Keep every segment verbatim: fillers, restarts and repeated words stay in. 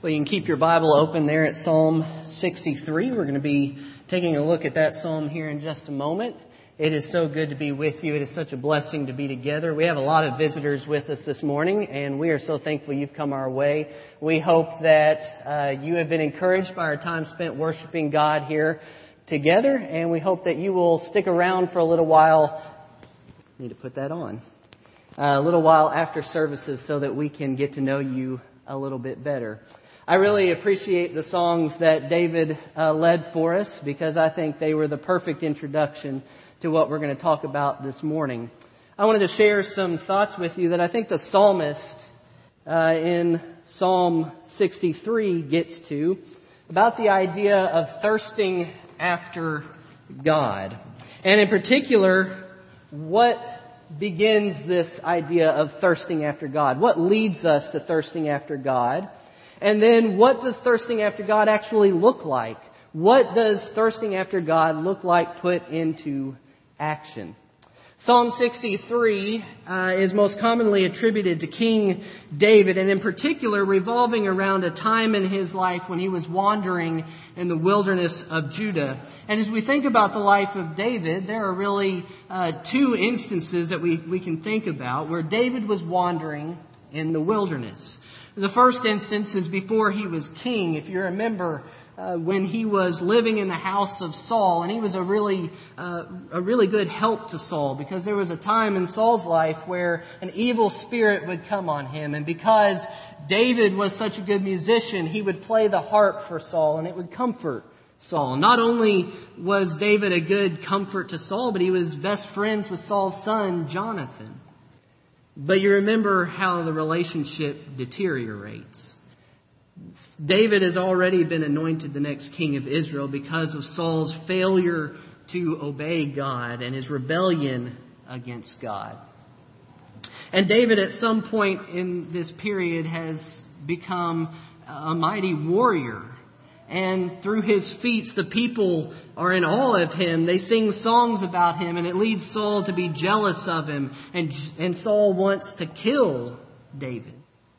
Well, you can keep your Bible open there at Psalm sixty-three. We're going to be taking a look at that psalm here in just a moment. It is so good to be with you. It is such a blessing to be together. We have a lot of visitors with us this morning, and we are so thankful you've come our way. We hope that uh, you have been encouraged by our time spent worshiping God here together, and we hope that you will stick around for a little while. I need to put that on. Uh, a little while after services so that we can get to know you a little bit better. I really appreciate the songs that David uh, led for us because I think they were the perfect introduction to what we're going to talk about this morning. I wanted to share some thoughts with you that I think the psalmist uh, in Psalm sixty-three gets to about the idea of thirsting after God. And in particular, what begins this idea of thirsting after God? What leads us to thirsting after God? And then what does thirsting after God actually look like? What does thirsting after God look like put into action? Psalm sixty-three uh, is most commonly attributed to King David, and in particular revolving around a time in his life when he was wandering in the wilderness of Judah. And as we think about the life of David, there are really uh, two instances that we, we can think about where David was wandering in the wilderness. The first instance is before he was king. If you remember, uh, when he was living in the house of Saul, and he was a really, uh, a really good help to Saul, because there was a time in Saul's life where an evil spirit would come on him, and because David was such a good musician, he would play the harp for Saul, and it would comfort Saul. Not only was David a good comfort to Saul, but he was best friends with Saul's son, Jonathan. But you remember how the relationship deteriorates. David has already been anointed the next king of Israel because of Saul's failure to obey God and his rebellion against God. And David at some point in this period has become a mighty warrior. And through his feats, the people are in awe of him. They sing songs about him, and it leads Saul to be jealous of him. And, and Saul wants to kill David.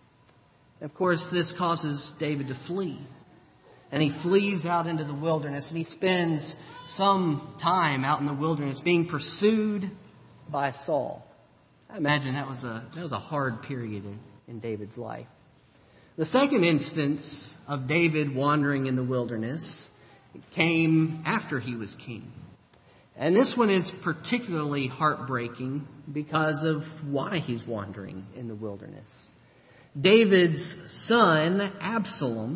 Of course, this causes David to flee. And he flees out into the wilderness, and he spends some time out in the wilderness being pursued by Saul. I imagine that was a, that was a hard period in, in David's life. The second instance of David wandering in the wilderness came after he was king. And this one is particularly heartbreaking because of why he's wandering in the wilderness. David's son, Absalom,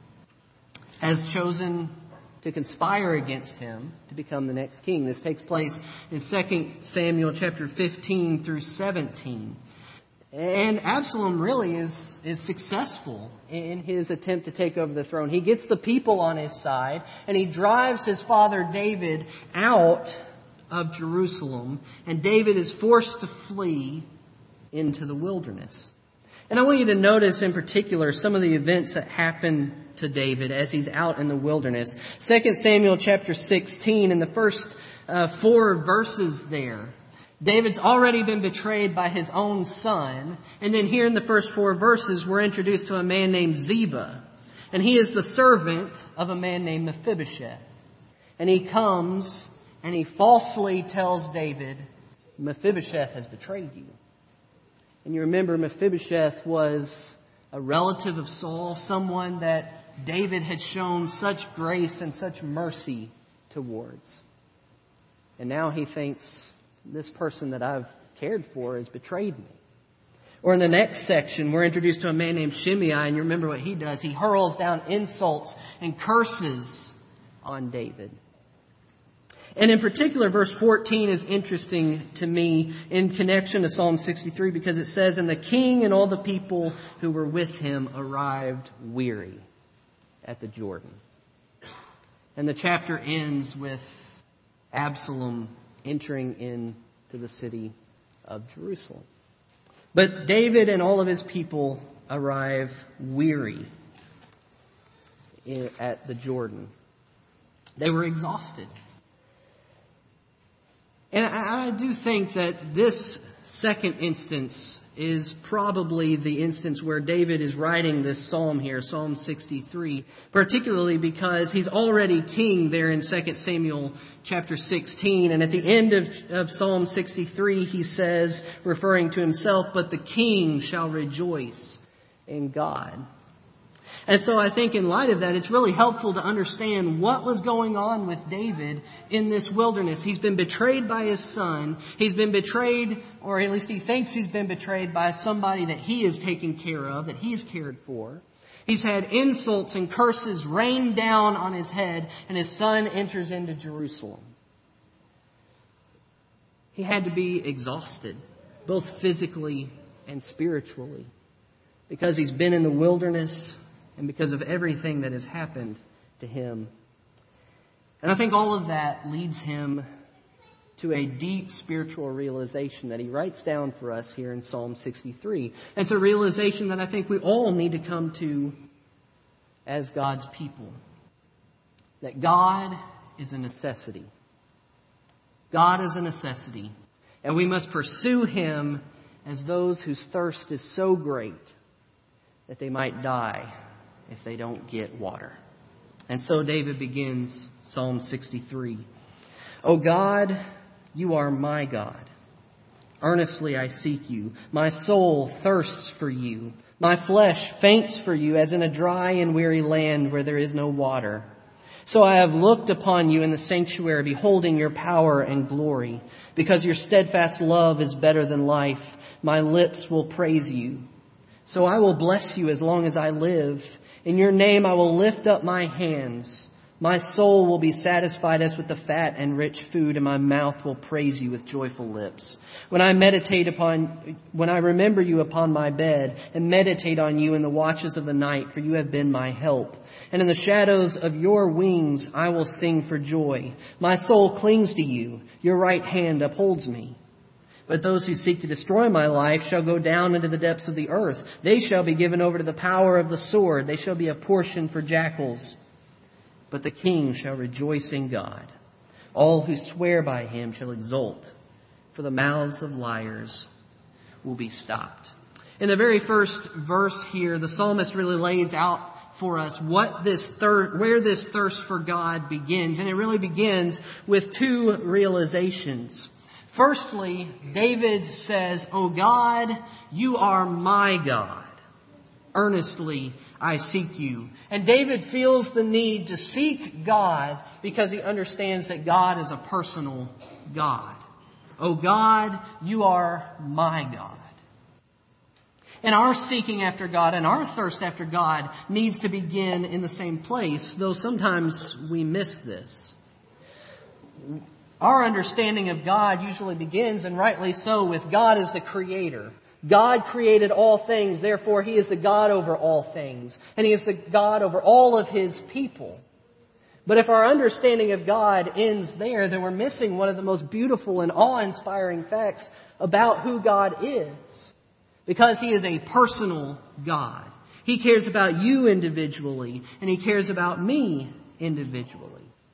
has chosen to conspire against him to become the next king. This takes place in Second Samuel chapter fifteen through seventeen. And Absalom really is, is successful in his attempt to take over the throne. He gets the people on his side, and he drives his father David out of Jerusalem, and David is forced to flee into the wilderness. And I want you to notice in particular some of the events that happen to David as he's out in the wilderness. Second Samuel chapter sixteen, in the first uh, four verses there, David's already been betrayed by his own son. And then here in the first four verses, we're introduced to a man named Ziba. And he is the servant of a man named Mephibosheth. And he comes and he falsely tells David, Mephibosheth has betrayed you. And you remember Mephibosheth was a relative of Saul, someone that David had shown such grace and such mercy towards. And now he thinks, this person that I've cared for has betrayed me. Or in the next section, we're introduced to a man named Shimei, and you remember what he does. He hurls down insults and curses on David. And in particular, verse fourteen is interesting to me in connection to Psalm sixty-three because it says, and the king and all the people who were with him arrived weary at the Jordan. And the chapter ends with Absalom entering into the city of Jerusalem. But David and all of his people arrive weary at the Jordan. They were exhausted. And I do think that this second instance is probably the instance where David is writing this psalm here, Psalm sixty-three, particularly because he's already king there in Second Samuel chapter sixteen. And at the end of, of Psalm sixty-three, he says, referring to himself, "But the king shall rejoice in God." And so I think in light of that, it's really helpful to understand what was going on with David in this wilderness. He's been betrayed by his son. He's been betrayed, or at least he thinks he's been betrayed by somebody that he is taking care of, that he's cared for. He's had insults and curses rain down on his head, and his son enters into Jerusalem. He had to be exhausted, both physically and spiritually, because he's been in the wilderness and because of everything that has happened to him. And I think all of that leads him to a deep spiritual realization that he writes down for us here in Psalm sixty-three. And it's a realization that I think we all need to come to as God's people. That God is a necessity. God is a necessity. And we must pursue Him as those whose thirst is so great that they might die if they don't get water. And so David begins Psalm sixty-three. "O God, you are my God. Earnestly I seek you. My soul thirsts for you. My flesh faints for you as in a dry and weary land where there is no water. So I have looked upon you in the sanctuary, beholding your power and glory. Because your steadfast love is better than life, my lips will praise you. So I will bless you as long as I live. In your name I will lift up my hands. My soul will be satisfied as with the fat and rich food, and my mouth will praise you with joyful lips. When I meditate upon, when I remember you upon my bed and meditate on you in the watches of the night, for you have been my help. And in the shadows of your wings I will sing for joy. My soul clings to you. Your right hand upholds me. But those who seek to destroy my life shall go down into the depths of the earth. They shall be given over to the power of the sword. They shall be a portion for jackals. But the king shall rejoice in God. All who swear by him shall exult, for the mouths of liars will be stopped." In the very first verse here, the psalmist really lays out for us what this thir- where this thirst for God begins. And it really begins with two realizations. Firstly, David says, "O God, you are my God. Earnestly I seek you." And David feels the need to seek God because he understands that God is a personal God. "O God, you are my God." And our seeking after God and our thirst after God needs to begin in the same place, though sometimes we miss this. Our understanding of God usually begins, and rightly so, with God as the creator. God created all things, therefore He is the God over all things. And He is the God over all of His people. But if our understanding of God ends there, then we're missing one of the most beautiful and awe-inspiring facts about who God is. Because He is a personal God. He cares about you individually, and He cares about me individually.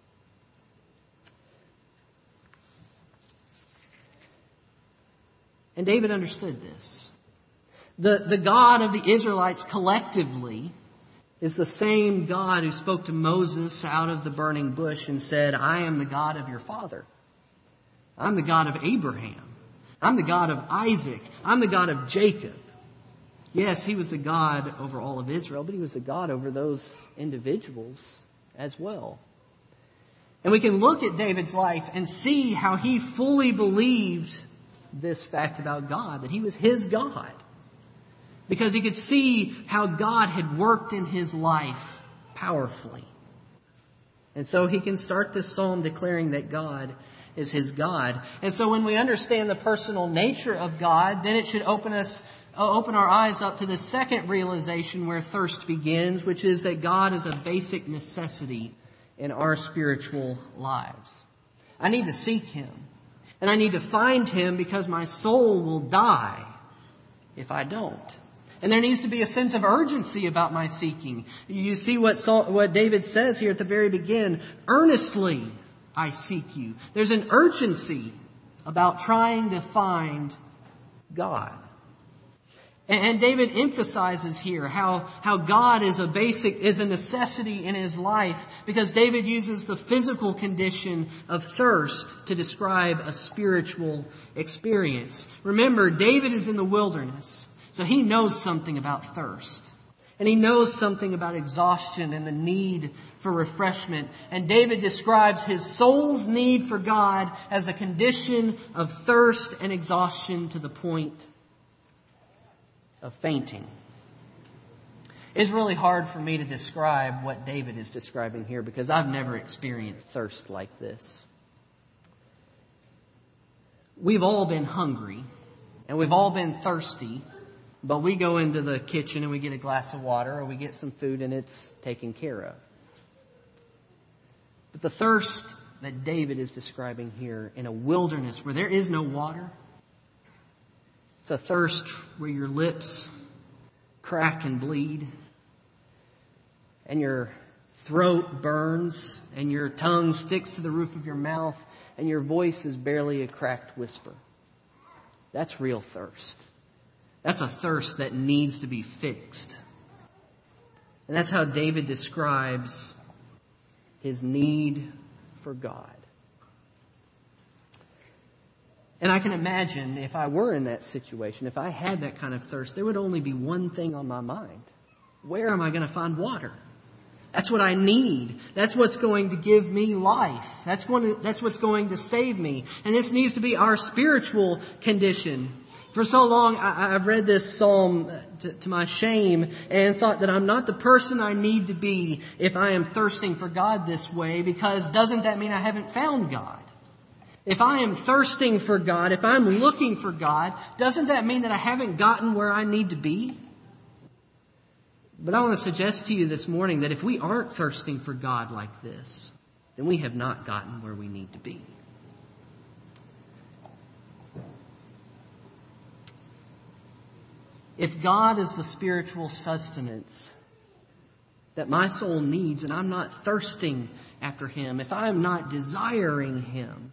And David understood this. The, the God of the Israelites collectively is the same God who spoke to Moses out of the burning bush and said, "I am the God of your father. I'm the God of Abraham. I'm the God of Isaac. I'm the God of Jacob." Yes, He was the God over all of Israel, but He was the God over those individuals as well. And we can look at David's life and see how he fully believed this fact about God, that He was his God. Because he could see how God had worked in his life powerfully. And so he can start this psalm declaring that God is his God. And so when we understand the personal nature of God, then it should open us, uh, open our eyes up to the second realization where thirst begins, which is that God is a basic necessity in our spiritual lives. I need to seek Him. And I need to find Him because my soul will die if I don't. And there needs to be a sense of urgency about my seeking. You see what Saul, what David says here at the very beginning. Earnestly I seek you. There's an urgency about trying to find God. And David emphasizes here how, how God is a basic, is a necessity in his life, because David uses the physical condition of thirst to describe a spiritual experience. Remember, David is in the wilderness, so he knows something about thirst. And he knows something about exhaustion and the need for refreshment. And David describes his soul's need for God as a condition of thirst and exhaustion to the point of fainting. It's really hard for me to describe what David is describing here because I've never experienced thirst like this. We've all been hungry and we've all been thirsty, but we go into the kitchen and we get a glass of water or we get some food and it's taken care of. But the thirst that David is describing here in a wilderness where there is no water, it's a thirst where your lips crack and bleed, and your throat burns, and your tongue sticks to the roof of your mouth, and your voice is barely a cracked whisper. That's real thirst. That's a thirst that needs to be fixed. And that's how David describes his need for God. And I can imagine if I were in that situation, if I had that kind of thirst, there would only be one thing on my mind. Where am I going to find water? That's what I need. That's what's going to give me life. That's going to, that's what's going to save me. And this needs to be our spiritual condition. For so long, I, I've read this psalm to, to my shame and thought that I'm not the person I need to be if I am thirsting for God this way, because doesn't that mean I haven't found God? If I am thirsting for God, if I'm looking for God, doesn't that mean that I haven't gotten where I need to be? But I want to suggest to you this morning that if we aren't thirsting for God like this, then we have not gotten where we need to be. If God is the spiritual sustenance that my soul needs and I'm not thirsting after Him, if I'm not desiring Him,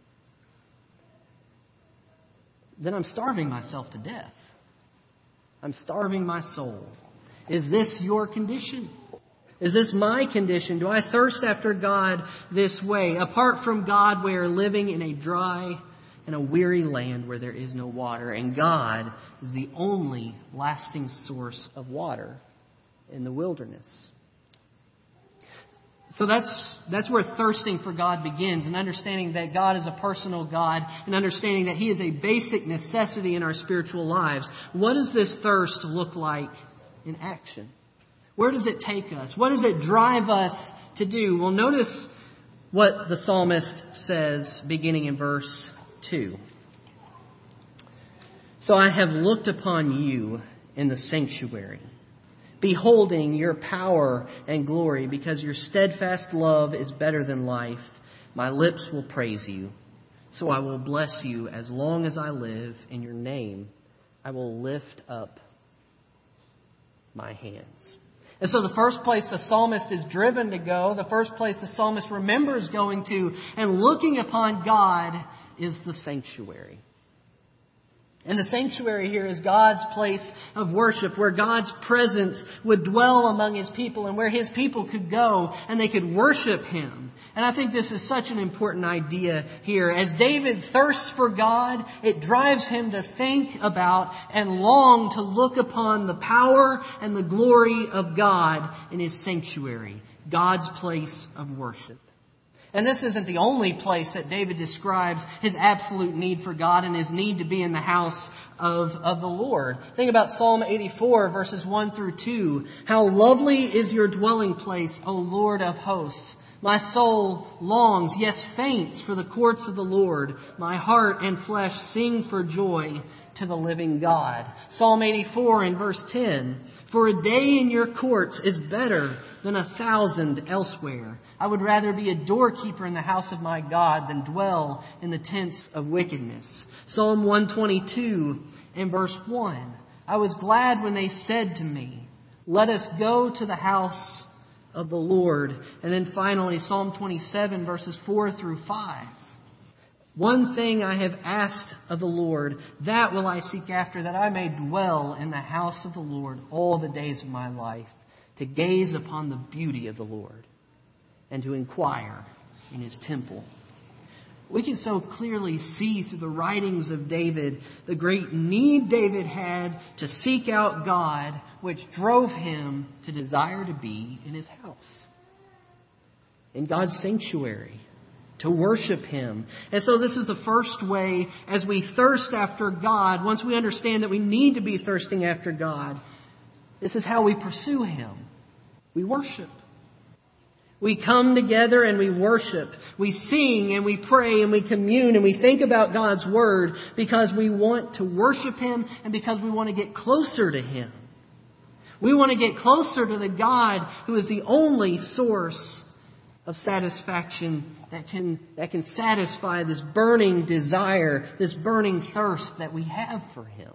then I'm starving myself to death. I'm starving my soul. Is this your condition? Is this my condition? Do I thirst after God this way? Apart from God, we are living in a dry and a weary land where there is no water. And God is the only lasting source of water in the wilderness. So that's that's where thirsting for God begins, and understanding that God is a personal God, and understanding that He is a basic necessity in our spiritual lives. What does this thirst look like in action? Where does it take us? What does it drive us to do? Well, notice what the psalmist says beginning in verse two. So I have looked upon you in the sanctuary, beholding your power and glory, because your steadfast love is better than life. My lips will praise you. So I will bless you as long as I live. In your name, I will lift up my hands. And so the first place the psalmist is driven to go, the first place the psalmist remembers going to and looking upon God, is the sanctuary. And the sanctuary here is God's place of worship, where God's presence would dwell among His people and where His people could go and they could worship Him. And I think this is such an important idea here. As David thirsts for God, it drives him to think about and long to look upon the power and the glory of God in His sanctuary, God's place of worship. And this isn't the only place that David describes his absolute need for God and his need to be in the house of, of the Lord. Think about Psalm eighty-four, verses one through two. How lovely is your dwelling place, O Lord of hosts. My soul longs, yes, faints for the courts of the Lord. My heart and flesh sing for joy to the living God. Psalm eighty-four in verse ten. For a day in your courts is better than a thousand elsewhere. I would rather be a doorkeeper in the house of my God than dwell in the tents of wickedness. Psalm one twenty-two in verse one. I was glad when they said to me, let us go to the house of the Lord. And then finally, Psalm twenty-seven verses four through five. One thing I have asked of the Lord, that will I seek after, that I may dwell in the house of the Lord all the days of my life, to gaze upon the beauty of the Lord and to inquire in His temple. We can so clearly see through the writings of David the great need David had to seek out God, which drove him to desire to be in His house, in God's sanctuary, to worship Him. And so this is the first way as we thirst after God. Once we understand that we need to be thirsting after God, this is how we pursue Him. We worship. We come together and we worship. We sing and we pray and we commune and we think about God's Word because we want to worship Him and because we want to get closer to Him. We want to get closer to the God who is the only source of satisfaction that can, that can satisfy this burning desire, this burning thirst that we have for Him.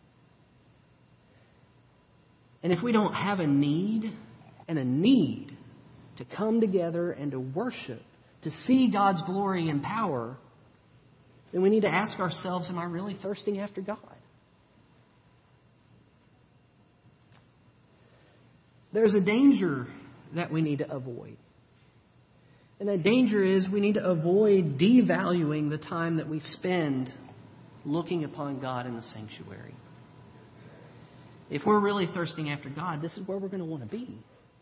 And if we don't have a need and a need to come together and to worship, to see God's glory and power, then we need to ask ourselves, am I really thirsting after God? There's a danger that we need to avoid. And that danger is we need to avoid devaluing the time that we spend looking upon God in the sanctuary. If we're really thirsting after God, this is where we're going to want to be.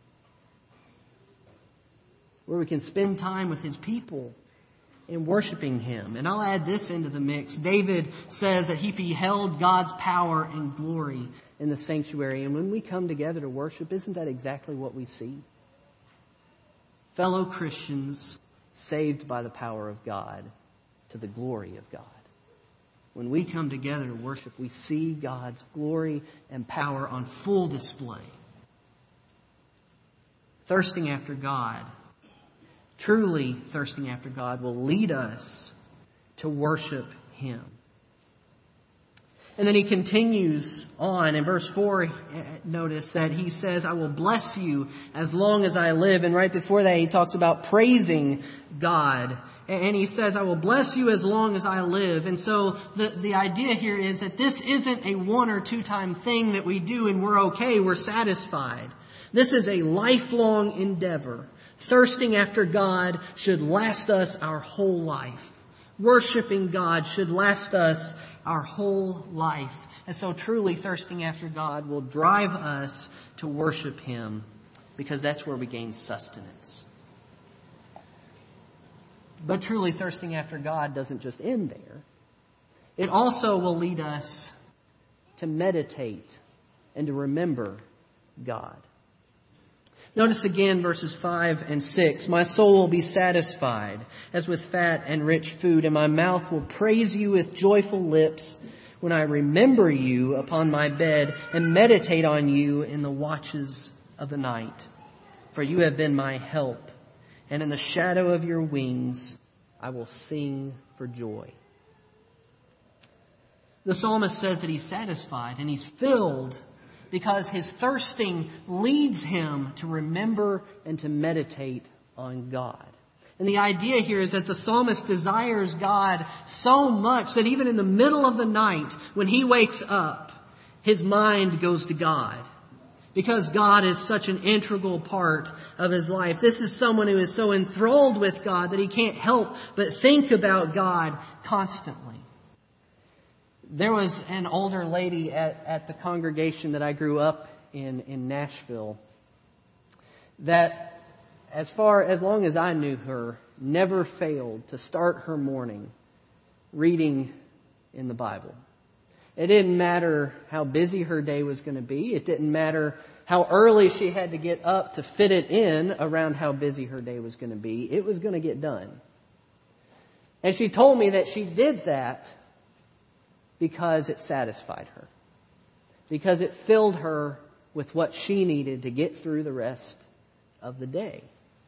Where we can spend time with His people in worshiping Him. And I'll add this into the mix. David says that he beheld God's power and glory in the sanctuary. And when we come together to worship, isn't that exactly what we see? Fellow Christians saved by the power of God to the glory of God. When we come together to worship, we see God's glory and power on full display. Thirsting after God, truly thirsting after God, will lead us to worship Him. And then he continues on in verse four. Notice that he says, I will bless you as long as I live. And right before that, he talks about praising God. And he says, I will bless you as long as I live. And so the, the idea here is that this isn't a one or two time thing that we do and we're okay, we're satisfied. This is a lifelong endeavor. Thirsting after God should last us our whole life. Worshiping God should last us our whole life. And so truly thirsting after God will drive us to worship Him because that's where we gain sustenance. But truly thirsting after God doesn't just end there. It also will lead us to meditate and to remember God. Notice again verses five and six. My soul will be satisfied as with fat and rich food, and my mouth will praise you with joyful lips when I remember you upon my bed and meditate on you in the watches of the night. For you have been my help, and in the shadow of your wings I will sing for joy. The psalmist says that he's satisfied and he's filled because his thirsting leads him to remember and to meditate on God. And the idea here is that the psalmist desires God so much that even in the middle of the night, when he wakes up, his mind goes to God. Because God is such an integral part of his life. This is someone who is so enthralled with God that he can't help but think about God constantly. There was an older lady at, at the congregation that I grew up in, in Nashville, that as far, as long as I knew her, never failed to start her morning reading in the Bible. It didn't matter how busy her day was going to be. It didn't matter how early she had to get up to fit it in around how busy her day was going to be. It was going to get done. And she told me that she did that because it satisfied her. Because it filled her with what she needed to get through the rest of the day.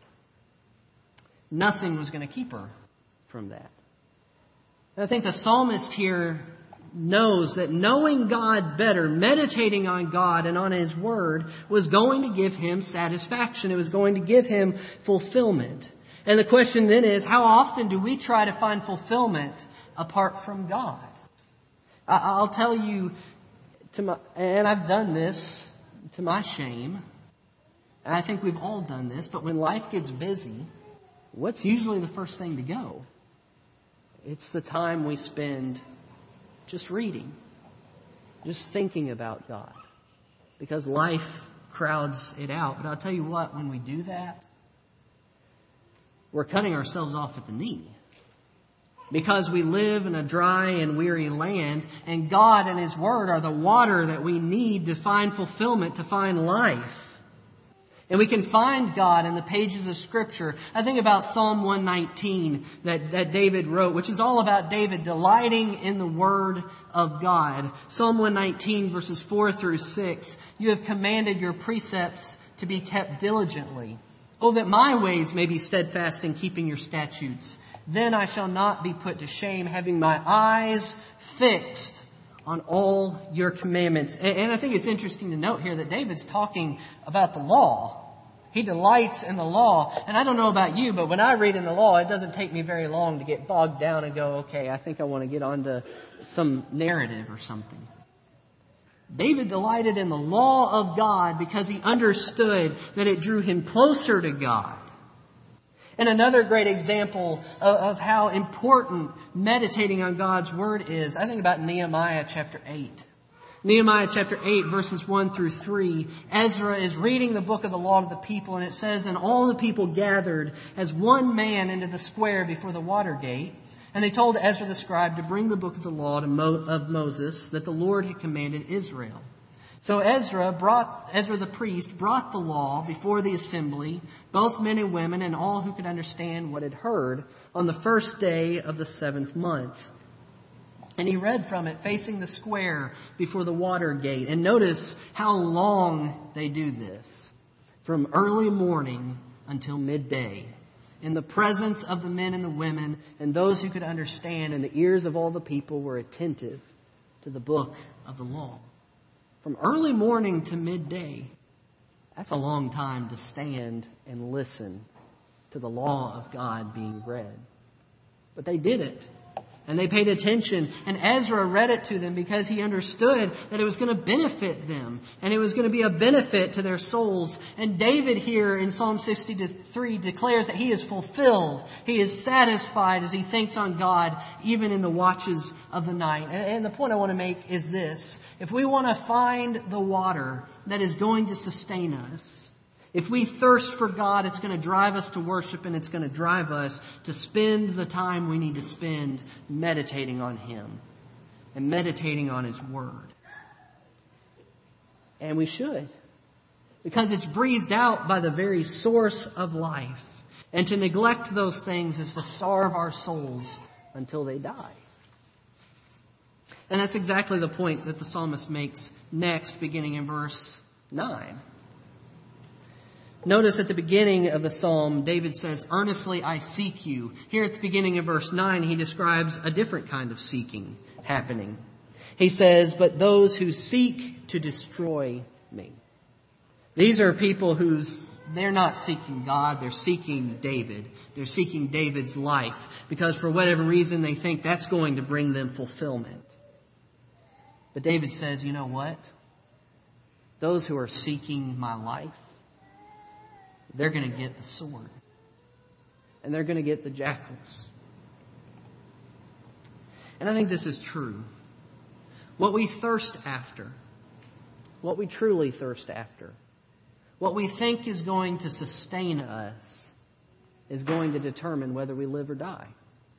Nothing was going to keep her from that. And I think the psalmist here knows that knowing God better, meditating on God and on His Word, was going to give him satisfaction. It was going to give him fulfillment. And the question then is, how often do we try to find fulfillment apart from God? I'll tell you, to my, and I've done this to my shame, and I think we've all done this, but when life gets busy, what's usually the first thing to go? It's the time we spend just reading, just thinking about God, because life crowds it out. But I'll tell you what, when we do that, we're cutting ourselves off at the knee. Because we live in a dry and weary land, and God and His Word are the water that we need to find fulfillment, to find life. And we can find God in the pages of Scripture. I think about Psalm one nineteen that, that David wrote, which is all about David delighting in the Word of God. Psalm one nineteen verses four through six. You have commanded your precepts to be kept diligently. Oh, that my ways may be steadfast in keeping your statutes. Then I shall not be put to shame, having my eyes fixed on all your commandments. And I think it's interesting to note here that David's talking about the law. He delights in the law. And I don't know about you, but when I read in the law, it doesn't take me very long to get bogged down and go, okay, I think I want to get onto some narrative or something. David delighted in the law of God because he understood that it drew him closer to God. And another great example of, of how important meditating on God's Word is, I think about Nehemiah chapter eight. Nehemiah chapter eight verses one through three. Ezra is reading the book of the law to the people, and it says, and all the people gathered as one man into the square before the water gate. And they told Ezra the scribe to bring the book of the law to Mo- of Moses that the Lord had commanded Israel. So Ezra brought, Ezra the priest brought the law before the assembly, both men and women and all who could understand what had heard, on the first day of the seventh month. And he read from it facing the square before the water gate. And notice how long they do this. From early morning until midday. In the presence of the men and the women and those who could understand, and the ears of all the people were attentive to the book of the law. From early morning to midday, that's a long time to stand and listen to the law of God being read. But they did it. And they paid attention. And Ezra read it to them because he understood that it was going to benefit them. And it was going to be a benefit to their souls. And David here in Psalm sixty-three declares that he is fulfilled. He is satisfied as he thinks on God, even in the watches of the night. And, and the point I want to make is this. If we want to find the water that is going to sustain us, if we thirst for God, it's going to drive us to worship, and it's going to drive us to spend the time we need to spend meditating on Him and meditating on His Word. And we should, because it's breathed out by the very source of life. And to neglect those things is to starve our souls until they die. And that's exactly the point that the psalmist makes next, beginning in verse nine. Notice at the beginning of the psalm, David says, earnestly I seek you. Here at the beginning of verse nine, he describes a different kind of seeking happening. He says, but those who seek to destroy me. These are people who's, they're not seeking God, they're seeking David. They're seeking David's life because for whatever reason they think that's going to bring them fulfillment. But David says, you know what? Those who are seeking my life, they're going to get the sword. And they're going to get the jackals. And I think this is true. What we thirst after, what we truly thirst after, what we think is going to sustain us is going to determine whether we live or die.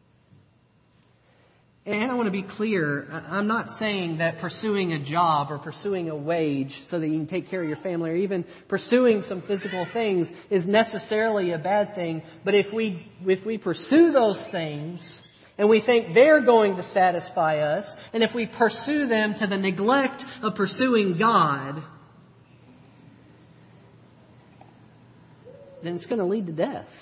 And I want to be clear, I'm not saying that pursuing a job or pursuing a wage so that you can take care of your family or even pursuing some physical things is necessarily a bad thing. But if we, if we pursue those things and we think they're going to satisfy us, and if we pursue them to the neglect of pursuing God, then it's going to lead to death.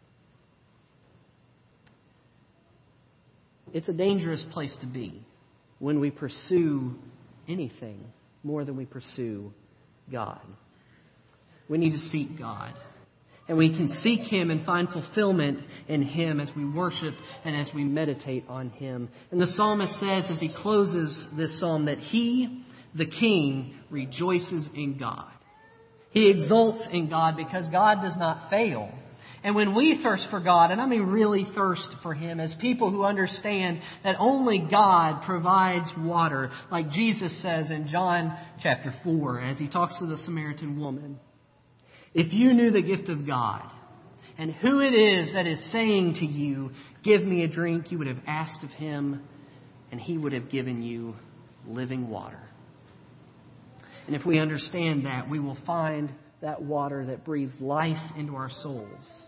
It's a dangerous place to be when we pursue anything more than we pursue God. We need to seek God. And we can seek Him and find fulfillment in Him as we worship and as we meditate on Him. And the psalmist says as he closes this psalm that he, the King, rejoices in God. He exults in God because God does not fail. And when we thirst for God, and I mean really thirst for Him, as people who understand that only God provides water, like Jesus says in John chapter four, as He talks to the Samaritan woman, if you knew the gift of God and who it is that is saying to you, give me a drink, you would have asked of Him and He would have given you living water. And if we understand that, we will find that water that breathes life into our souls.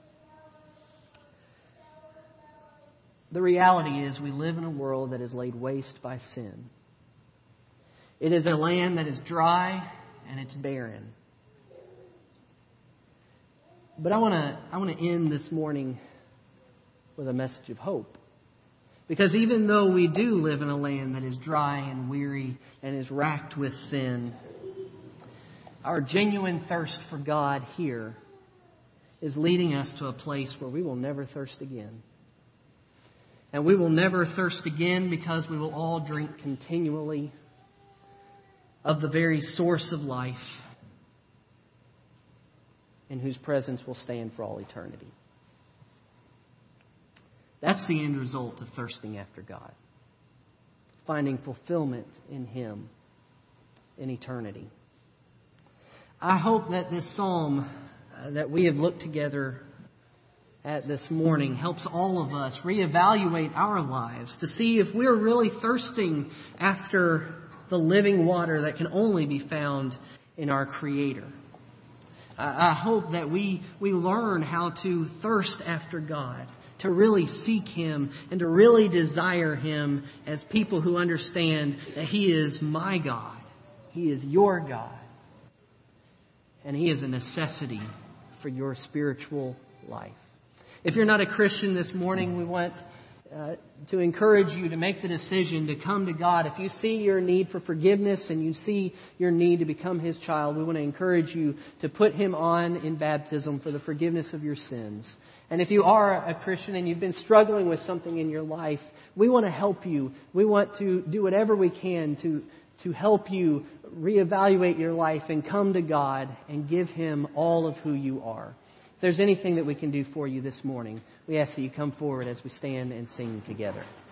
The reality is we live in a world that is laid waste by sin. It is a land that is dry and it's barren. But I want to I want to end this morning with a message of hope. Because even though we do live in a land that is dry and weary and is racked with sin, our genuine thirst for God here is leading us to a place where we will never thirst again. And we will never thirst again because we will all drink continually of the very source of life, in whose presence will stand for all eternity. That's the end result of thirsting after God. Finding fulfillment in Him in eternity. I hope that this psalm uh, that we have looked together at this morning helps all of us reevaluate our lives to see if we're really thirsting after the living water that can only be found in our Creator. I hope that we, we learn how to thirst after God, to really seek Him and to really desire Him as people who understand that He is my God. He is your God. And He is a necessity for your spiritual life. If you're not a Christian this morning, we want uh, to encourage you to make the decision to come to God. If you see your need for forgiveness and you see your need to become His child, we want to encourage you to put Him on in baptism for the forgiveness of your sins. And if you are a Christian and you've been struggling with something in your life, we want to help you. We want to do whatever we can to, to help you reevaluate your life and come to God and give Him all of who you are. If there's anything that we can do for you this morning, we ask that you come forward as we stand and sing together.